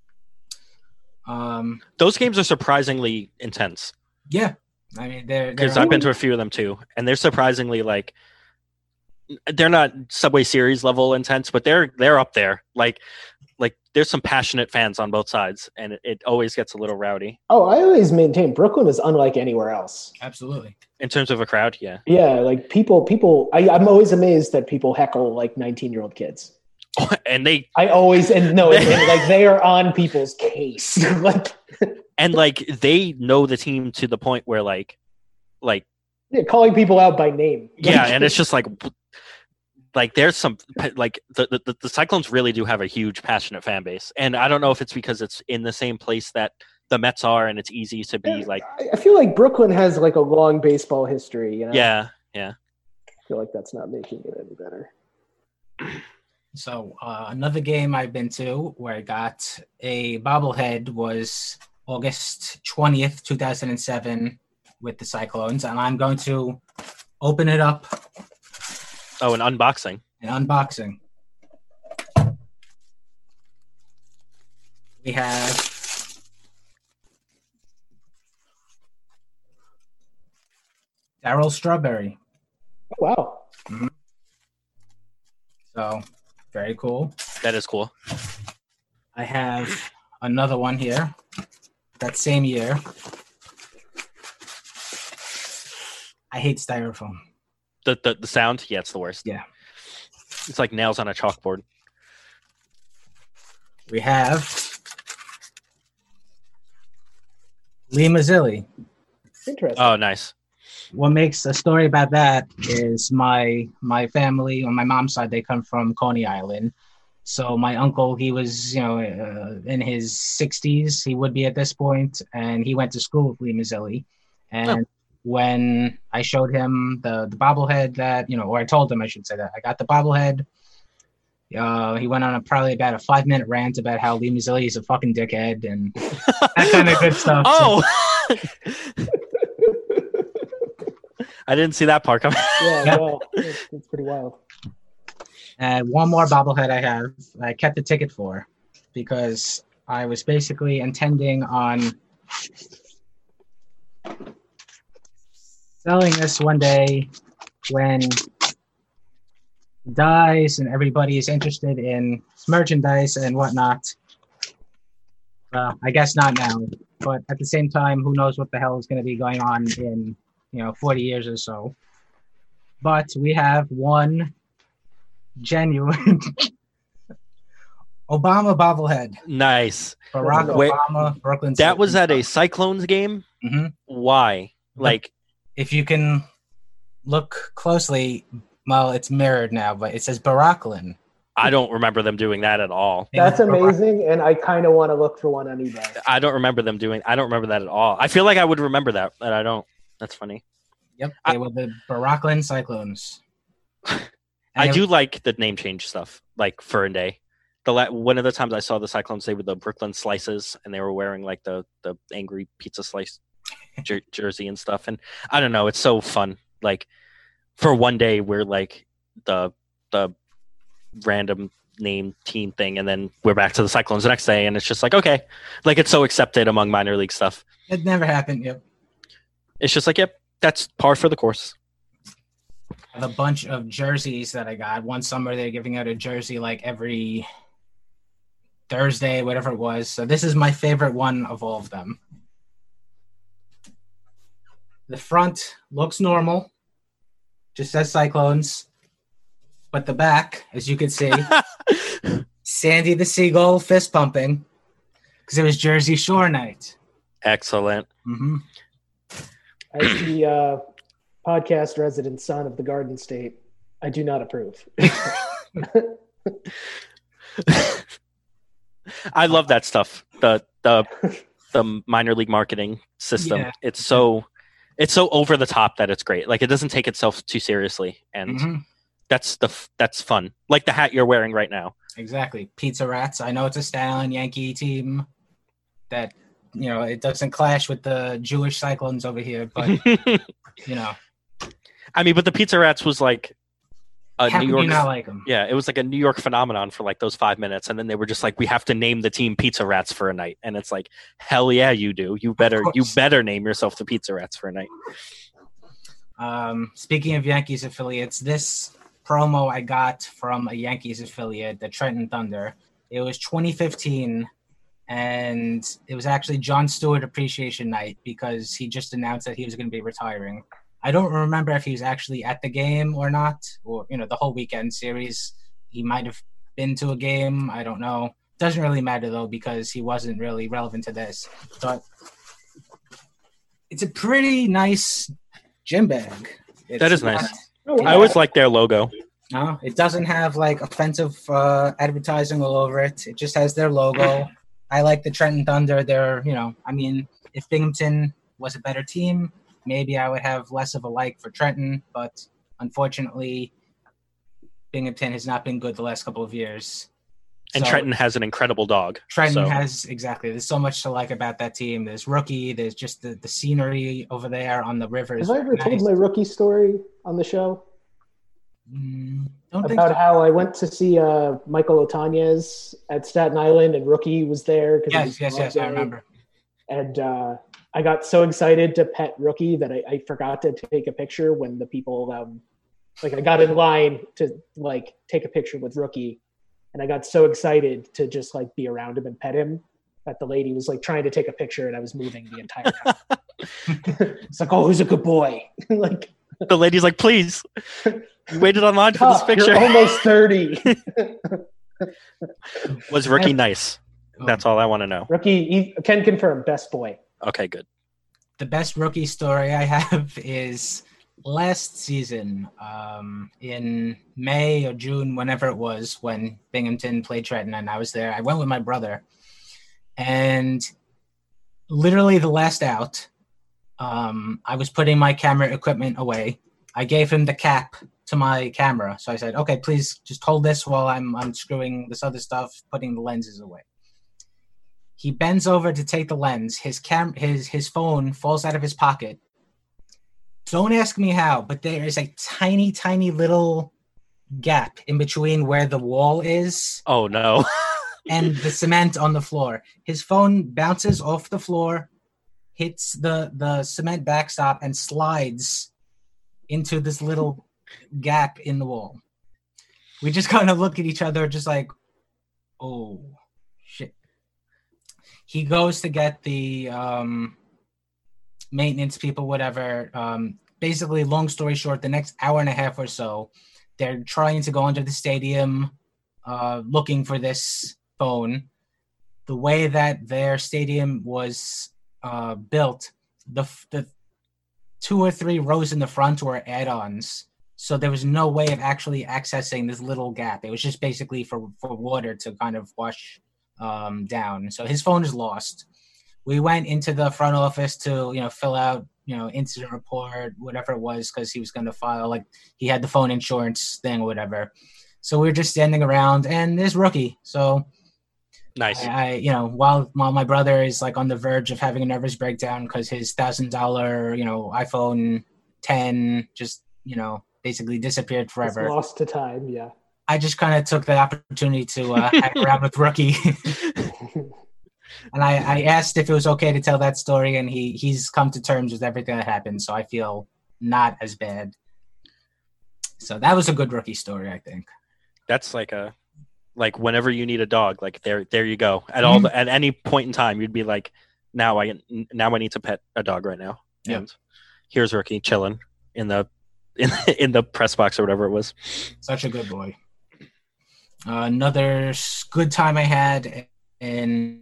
Um, Those games are surprisingly intense yeah, I mean they're because they're I've been to a few of them too, and they're surprisingly like they're not Subway Series level intense, but they're they're up there. Like like there's some passionate fans on both sides, and it, it always gets a little rowdy. Oh, I always maintain Brooklyn is unlike anywhere else. absolutely. In terms of a crowd, yeah. Yeah, like people, people. I, I'm always amazed that people heckle like nineteen-year-old kids. and they I always and no, and, and, like they are on people's case. Like, and like they know the team to the point where like like yeah, calling people out by name. yeah, and it's just like like there's some like the, the the Cyclones really do have a huge passionate fan base, and I don't know if it's because it's in the same place that the Mets are, and it's easy to be like. I- I feel like Brooklyn has like a long baseball history. You know? Yeah, yeah. I feel like that's not making it any better. So uh, another game I've been to where I got a bobblehead was August twentieth, two thousand seven with the Cyclones. And I'm going to open it up. Oh, an unboxing. An unboxing. We have Darryl Strawberry. Oh, wow. Mm-hmm. So, very cool. That is cool. I have another one here. That same year. I hate styrofoam. The, the the sound? Yeah, it's the worst. Yeah. It's like nails on a chalkboard. We have Lee Mazzilli. Interesting. Oh, nice. What makes a story about that is my my family on my mom's side, they come from Coney Island. So my uncle, he was, you know, uh, in his sixties, he would be at this point, and he went to school with Lee Mazzilli. And oh. when I showed him the, the bobblehead that, you know, or I told him, I should say that, I got the bobblehead. Uh, he went on a probably about a five minute rant about how Lee Mazzilli is a fucking dickhead and that kind of good stuff. Oh, I didn't see that part coming. Yeah, yeah. Well, it's, it's pretty wild. And one more bobblehead I have, I kept the ticket for because I was basically intending on selling this one day when dies and everybody is interested in merchandise and whatnot. Well, I guess not now, but at the same time, who knows what the hell is going to be going on in, you know, forty years or so. But we have one genuine Obama bobblehead. Nice. Barack Wait, Obama, Brooklyn. That was at a Cyclones game? Mm-hmm. Why? Like, if you can look closely, well, it's mirrored now, but it says Baracklin. I don't remember them doing that at all. That's amazing, and I kind of want to look for one on eBay. I don't remember them doing. I don't remember that at all. I feel like I would remember that, but I don't. That's funny. Yep, they I, were the Baracklin Cyclones. I do like the name change stuff, like Fern Day. The la- one of the times I saw the Cyclones, they were the Brooklyn Slices, and they were wearing like the the angry pizza slice jer- jersey and stuff. And I don't know, it's so fun. Like for one day, we're like the the random name team thing, and then we're back to the Cyclones the next day, and it's just like okay, like it's so accepted among minor league stuff. It never happened. Yep. It's just like yep, that's par for the course. I have a bunch of jerseys that I got. One summer they're giving out a jersey like every Thursday, whatever it was. So this is my favorite one of all of them. The front looks normal, just says Cyclones. But the back, as you can see, Sandy the Seagull fist pumping because it was Jersey Shore night. Excellent. Mm-hmm. As the uh, podcast resident son of the Garden State, I do not approve. I love that stuff. The the the minor league marketing system. Yeah. It's so it's so over the top that it's great. Like it doesn't take itself too seriously, and mm-hmm. that's the that's fun. Like the hat you're wearing right now. Exactly. Pizza Rats. I know it's a Stalin Yankee team that, you know, it doesn't clash with the Jewish Cyclones over here, but you know. I mean, but the Pizza Rats was like a How New York. Not like them? Yeah, it was like a New York phenomenon for like those five minutes, and then they were just like, "We have to name the team Pizza Rats for a night," and it's like, "Hell yeah, you do! You better, you better name yourself the Pizza Rats for a night." Um, speaking of Yankees affiliates, this promo I got from a Yankees affiliate, the Trenton Thunder. It was twenty fifteen, and it was actually John Stewart Appreciation Night because he just announced that he was going to be retiring. I don't remember if he was actually at the game or not, or, you know, the whole weekend series. He might have been to a game. I don't know. Doesn't really matter, though, because he wasn't really relevant to this. But it's a pretty nice gym bag. It's that is nice. Not, I always like their logo. No, it doesn't have, like, offensive uh, advertising all over it. It just has their logo. I like the Trenton Thunder. They're, you know, I mean, if Binghamton was a better team, maybe I would have less of a like for Trenton, but unfortunately, Binghamton has not been good the last couple of years. And So, Trenton has an incredible dog. Trenton so. has exactly. There's so much to like about that team. There's Rookie. There's just the, the scenery over there on the river. Have I ever nice. told my Rookie story on the show? Mm, don't about think so. how I went to see uh, Michael Otanez at Staten Island, and Rookie was there. Yes, yes, yes, I remember. And uh, I got so excited to pet Rookie that I, I forgot to take a picture when the people, um, like I got in line to like take a picture with Rookie, and I got so excited to just like be around him and pet him that the lady was like trying to take a picture, and I was moving the entire time. It's like, oh, who's a good boy? Like the lady's like, please. You waited online for this picture. You're almost thirty. Was Rookie nice? That's all I want to know. Rookie he can confirm best boy. Okay, good. The best Rookie story I have is last season, um, in May or June, whenever it was, when Binghamton played Trenton and I was there. I went with my brother, and literally the last out, um, I was putting my camera equipment away. I gave him the cap to my camera. So I said, okay, please just hold this while I'm unscrewing this other stuff, putting the lenses away. He bends over to take the lens. His cam, his his phone falls out of his pocket. Don't ask me how, but there is a tiny, tiny little gap in between where the wall is. Oh, no. And the cement on the floor. His phone bounces off the floor, hits the, the cement backstop, and slides into this little gap in the wall. We just kind of look at each other just like, oh, shit. He goes to get the um, maintenance people, whatever. Um, basically, long story short, the next hour and a half or so, they're trying to go into the stadium uh, looking for this phone. The way that their stadium was uh, built, the the two or three rows in the front were add-ons. So there was no way of actually accessing this little gap. It was just basically for, for water to kind of wash um, down. So his phone is lost. We went into the front office to, you know, fill out, you know, incident report, whatever it was, because he was going to file, like, he had the phone insurance thing or whatever. So we were just standing around, and there's Rookie. So nice. I, I you know, while while my brother is like on the verge of having a nervous breakdown because his thousand dollar, you know, iPhone ten just, you know, basically disappeared forever. It's lost to time, yeah. I just kind of took the opportunity to uh, hang around with Rookie. And I, I asked if it was okay to tell that story, and he, he's come to terms with everything that happened, so I feel not as bad. So that was a good Rookie story, I think. That's like a, like whenever you need a dog, like there there you go. At all, mm-hmm. At any point in time, you'd be like, now I now I need to pet a dog right now. Yep. And here's Rookie chilling in the in in the press box or whatever it was. Such a good boy. Uh, another good time I had in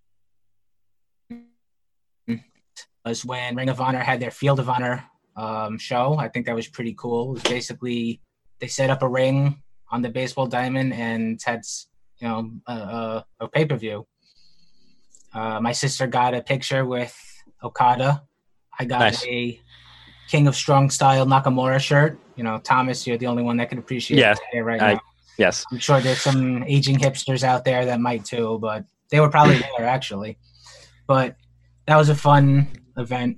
was when Ring of Honor had their Field of Honor um, show. I think that was pretty cool. It was basically they set up a ring on the baseball diamond and had, you know, a, a, a pay-per-view. Uh, my sister got a picture with Okada. I got nice. a King of Strong Style Nakamura shirt. You know, Thomas, you're the only one that can appreciate yeah, it right I, now. Yes. I'm sure there's some aging hipsters out there that might too, but they were probably there actually. But that was a fun event.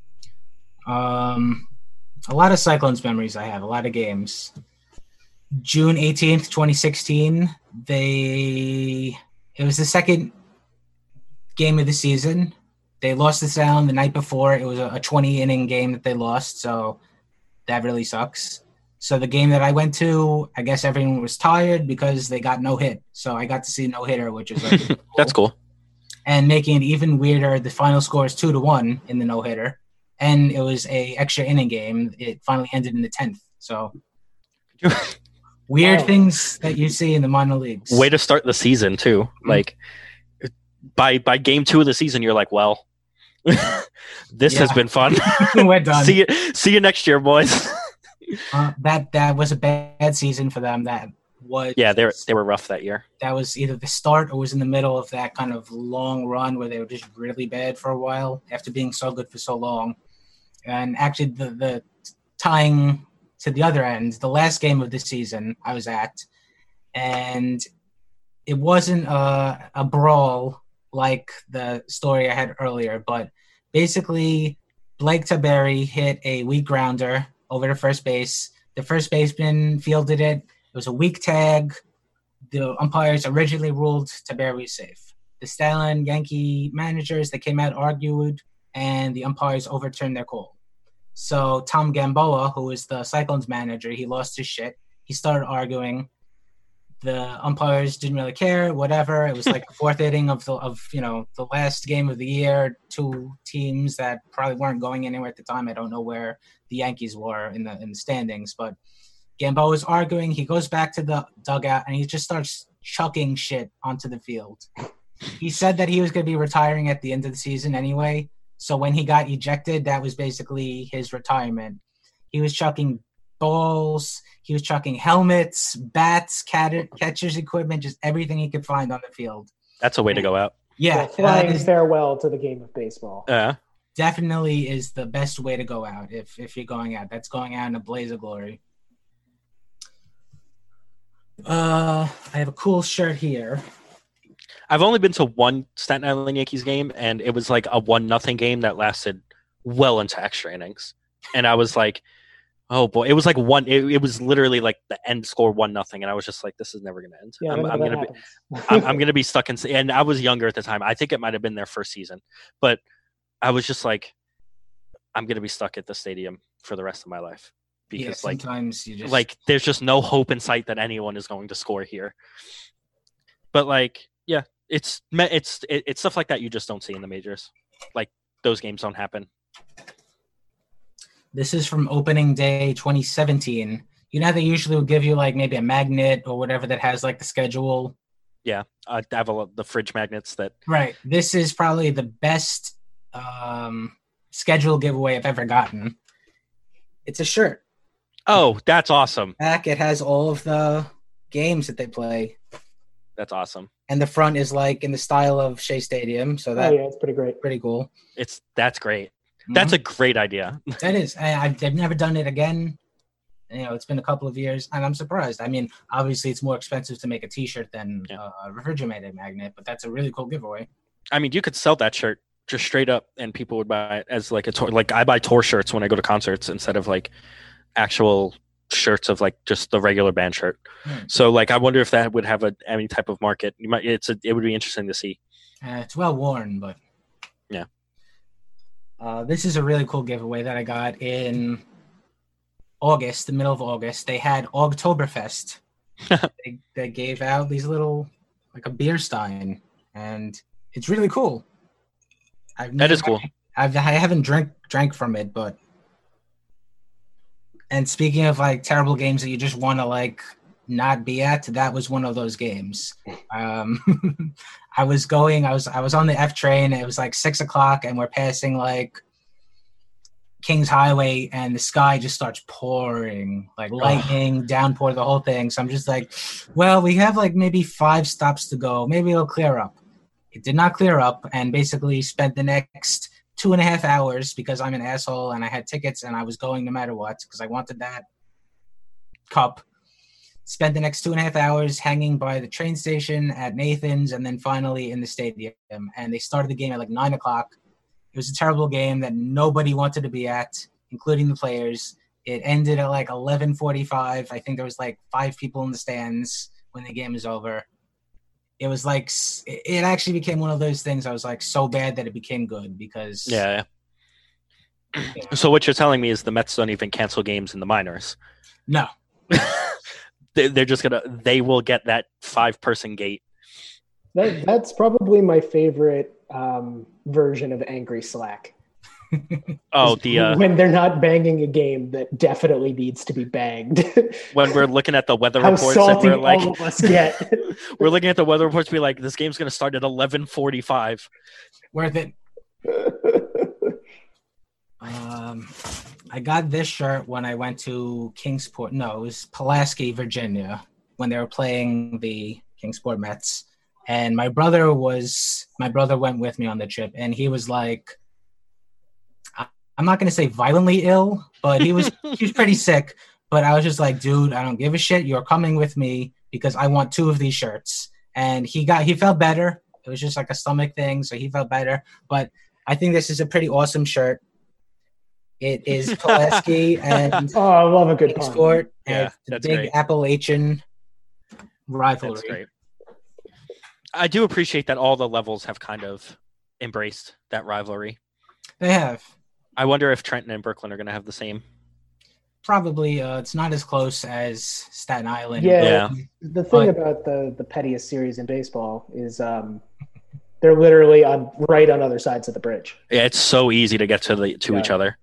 Um, a lot of Cyclones memories I have, a lot of games. June eighteenth, twenty sixteen, they it was the second game of the season. They lost the Sound the night before. It was a twenty-inning game that they lost, so that really sucks. So the game that I went to, I guess everyone was tired because they got no hit. So I got to see no hitter, which is like cool. That's cool. And making it even weirder, the final score is two to one in the no hitter, and it was a extra inning game. It finally ended in the tenth. So. Weird wow. things that you see in the minor leagues. Way to start the season too. Mm-hmm. Like by by game two of the season, you're like, well, this yeah. has been fun. We're done. see you see you next year, boys. uh, that that was a bad season for them. That was yeah, they were they were rough that year. That was either the start or was in the middle of that kind of long run where they were just really bad for a while after being so good for so long. And actually, the the tying to the other end, the last game of the season I was at, and it wasn't a, a brawl like the story I had earlier, but basically Blake Taberry hit a weak grounder over to first base. The first baseman fielded it. It was a weak tag. The umpires originally ruled Taberry safe. The Stalin Yankee managers, they came out, argued, and the umpires overturned their call. So Tom Gamboa, who is the Cyclones manager, he lost his shit. He started arguing. The umpires didn't really care, whatever. It was like the fourth inning of the of you know the last game of the year. Two teams that probably weren't going anywhere at the time. I don't know where the Yankees were in the in the standings, but Gamboa was arguing. He goes back to the dugout and he just starts chucking shit onto the field. He said that he was going to be retiring at the end of the season anyway. So when he got ejected, that was basically his retirement. He was chucking balls. He was chucking helmets, bats, cat- catcher's equipment, just everything he could find on the field. That's a way to go out. Yeah. Yeah, flying is, farewell to the game of baseball. Yeah. Definitely is the best way to go out if, if you're going out. That's going out in a blaze of glory. Uh, I have a cool shirt here. I've only been to one Staten Island Yankees game, and it was like a one nothing game that lasted well into extra innings. And I was like, oh boy, it was like one. It, it was literally like the end score one nothing, and I was just like, this is never going to end. Yeah, I'm, I'm gonna be, I'm, I'm gonna be stuck in. And I was younger at the time. I think it might have been their first season, but I was just like, I'm gonna be stuck at the stadium for the rest of my life because yeah, like sometimes you just like there's just no hope in sight that anyone is going to score here. But like, yeah, it's it's it's stuff like that you just don't see in the majors. Like those games don't happen. This is from opening day twenty seventeen. You know how they usually will give you like maybe a magnet or whatever that has like the schedule. Yeah, I have a, the fridge magnets that. Right. This is probably the best um, schedule giveaway I've ever gotten. It's a shirt. Oh, that's awesome. Back, it has all of the games that they play. That's awesome. And the front is like in the style of Shea Stadium. So that's oh, yeah, it's pretty great. Pretty cool. It's That's great. Mm-hmm. That's a great idea. That is. I, I've never done it again. You know, it's been a couple of years, and I'm surprised. I mean, obviously, it's more expensive to make a T-shirt than yeah. a refrigerated magnet, but that's a really cool giveaway. I mean, you could sell that shirt just straight up, and people would buy it as like a tour. Like I buy tour shirts when I go to concerts instead of like actual shirts of like just the regular band shirt. Hmm. So, like, I wonder if that would have a any type of market. You might. It's a, it would be interesting to see. Uh, it's well worn, but yeah. Uh, this is a really cool giveaway that I got in August, the middle of August. They had Oktoberfest. they, they gave out these little, like a beer stein, and it's really cool. I've that never, is cool. I've, I haven't drank drank from it, but. And speaking of like terrible games that you just want to like not be at, that was one of those games. Um, I was going, I was, I was on the F train. It was like six o'clock, and we're passing like Kings Highway, and the sky just starts pouring, like lightning, downpour, the whole thing. So I'm just like, well, we have like maybe five stops to go. Maybe it'll clear up. It did not clear up, and basically spent the next two and a half hours because I'm an asshole and I had tickets and I was going no matter what because I wanted that cup. Spent the next two and a half hours hanging by the train station at Nathan's and then finally in the stadium. And they started the game at like nine o'clock. It was a terrible game that nobody wanted to be at, including the players. It ended at like eleven forty-five. I think there was like five people in the stands when the game was over. It was like, it actually became one of those things I was like so bad that it became good because. Yeah. yeah. So what you're telling me is the Mets don't even cancel games in the minors. No. They're just going to, they will get that five person gate. That, that's probably my favorite um, version of Angry Slack. Oh, the uh, when they're not banging a game that definitely needs to be banged. When we're looking at the weather How reports, salty and we're like, all of us get. We're looking at the weather reports, be like, this game's going to start at eleven forty-five. Worth it. um, I got this shirt when I went to Kingsport. No, it was Pulaski, Virginia, when they were playing the Kingsport Mets. And my brother was, my brother went with me on the trip, and he was like, I'm not going to say violently ill, but he was he was pretty sick. But I was just like, dude, I don't give a shit. You're coming with me because I want two of these shirts. And he got he felt better. It was just like a stomach thing, so he felt better. But I think this is a pretty awesome shirt. It is Pulaski and oh, I love a good Sport yeah, and the that's big great. Appalachian rivalry. That's great. I do appreciate that all the levels have kind of embraced that rivalry. They have. I wonder if Trenton and Brooklyn are going to have the same. Probably. Uh, it's not as close as Staten Island. Yeah. Yeah. The thing But- about the the pettiest series in baseball is um, they're literally on right on other sides of the bridge. Yeah, it's so easy to get to the to Yeah. each other.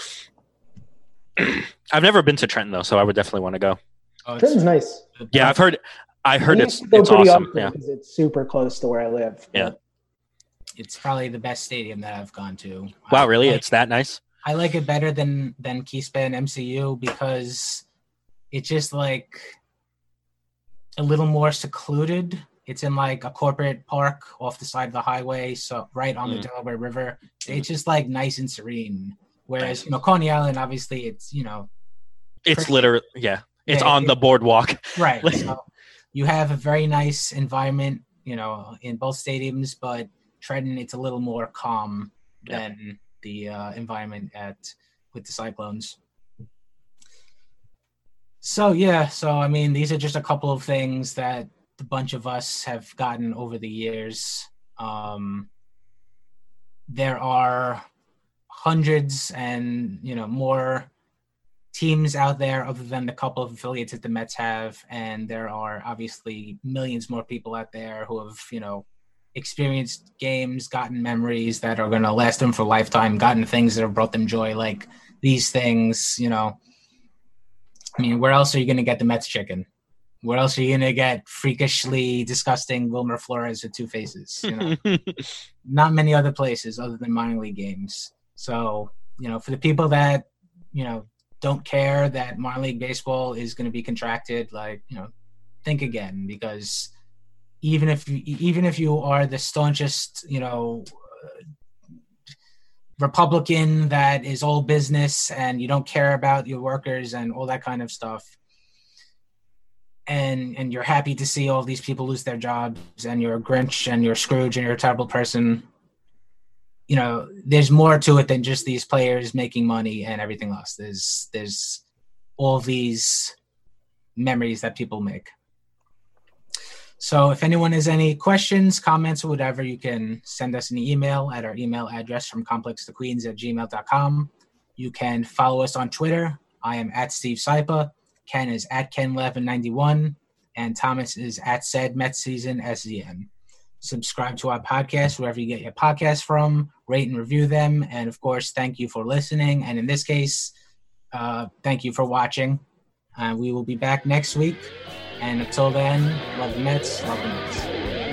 I've never been to Trenton though, so I would definitely want to go. Oh, it's- Trenton's nice. Yeah, I've heard. I heard I it's used to go it's pretty awesome. often Yeah, because it's super close to where I live. Yeah. It's probably the best stadium that I've gone to. wow, I really? like- It's that nice? I like it better than than Keyspan and M C U because it's just like a little more secluded. It's in like a corporate park off the side of the highway, so right on Mm. the Delaware River. It's just like nice and serene. Whereas Nice. you know Coney Island, obviously, it's you know It's Pretty- literally yeah. It's Yeah, on it- the boardwalk. right. Like- So you have a very nice environment, you know, in both stadiums, but Trenton, it's a little more calm Yeah. than the uh, environment at with the Cyclones. So yeah, so I mean, these are just a couple of things that a bunch of us have gotten over the years. Um, there are hundreds and you know more teams out there other than the couple of affiliates that the Mets have, and there are obviously millions more people out there who have you know experienced games, gotten memories that are going to last them for a lifetime, gotten things that have brought them joy, like these things. You know, I mean, where else are you going to get the Mets chicken? Where else are you going to get freakishly disgusting Wilmer Flores with two faces? You know, not many other places other than minor league games. So, you know, for the people that, you know, don't care that minor league baseball is going to be contracted, like, you know, think again, because even if you, even if you are the staunchest, you know, uh, Republican that is all business and you don't care about your workers and all that kind of stuff, and and you're happy to see all these people lose their jobs and you're a Grinch and you're Scrooge and you're a terrible person, you know, there's more to it than just these players making money and everything else. There's there's all these memories that people make. So if anyone has any questions, comments, or whatever, you can send us an email at our email address from complex to queens at gmail dot com. You can follow us on Twitter. I am at Steve Sypa. Ken is at Ken eleven ninety-one. And Thomas is at said Mets season S Z N. Subscribe to our podcast wherever you get your podcasts from. Rate and review them. And, of course, thank you for listening. And in this case, uh, thank you for watching. Uh, we will be back next week. And until then, love the Mets, love the Mets.